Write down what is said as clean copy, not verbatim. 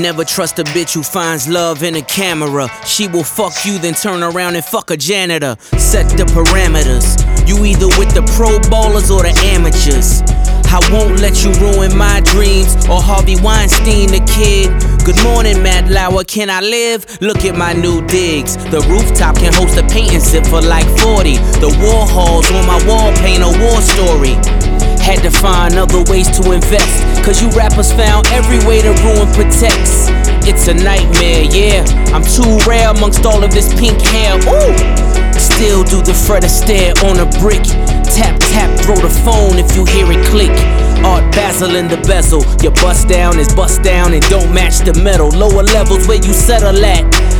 Never trust a bitch who finds love in a camera. She will fuck you, then turn around and fuck a janitor. Set the parameters. You either with the pro ballers or the amateurs. I won't let you ruin my dreams, or Harvey Weinstein the kid. Good morning, Matt Lauer, can I live? Look at my new digs. The rooftop can host a painting sip for like 40. The Warhols on my wall paint a war story. Had to find other ways to invest, cause you rappers found every way to ruin Protects. It's a nightmare, yeah. I'm too rare amongst all of this pink hair. Ooh! Still do the Fred Astaire on a brick. Tap, tap, throw the phone if you hear it click. Art Basel in the bezel. Your bust down is bust down and don't match the metal. Lower levels where you settle at.